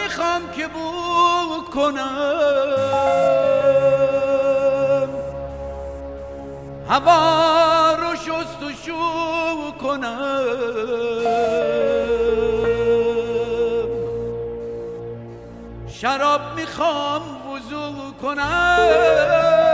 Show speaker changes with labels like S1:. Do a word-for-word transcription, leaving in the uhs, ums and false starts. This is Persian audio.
S1: میخوام که بو کنم، هوا رو شست و شو کنم، شراب میخوام وضو کنم.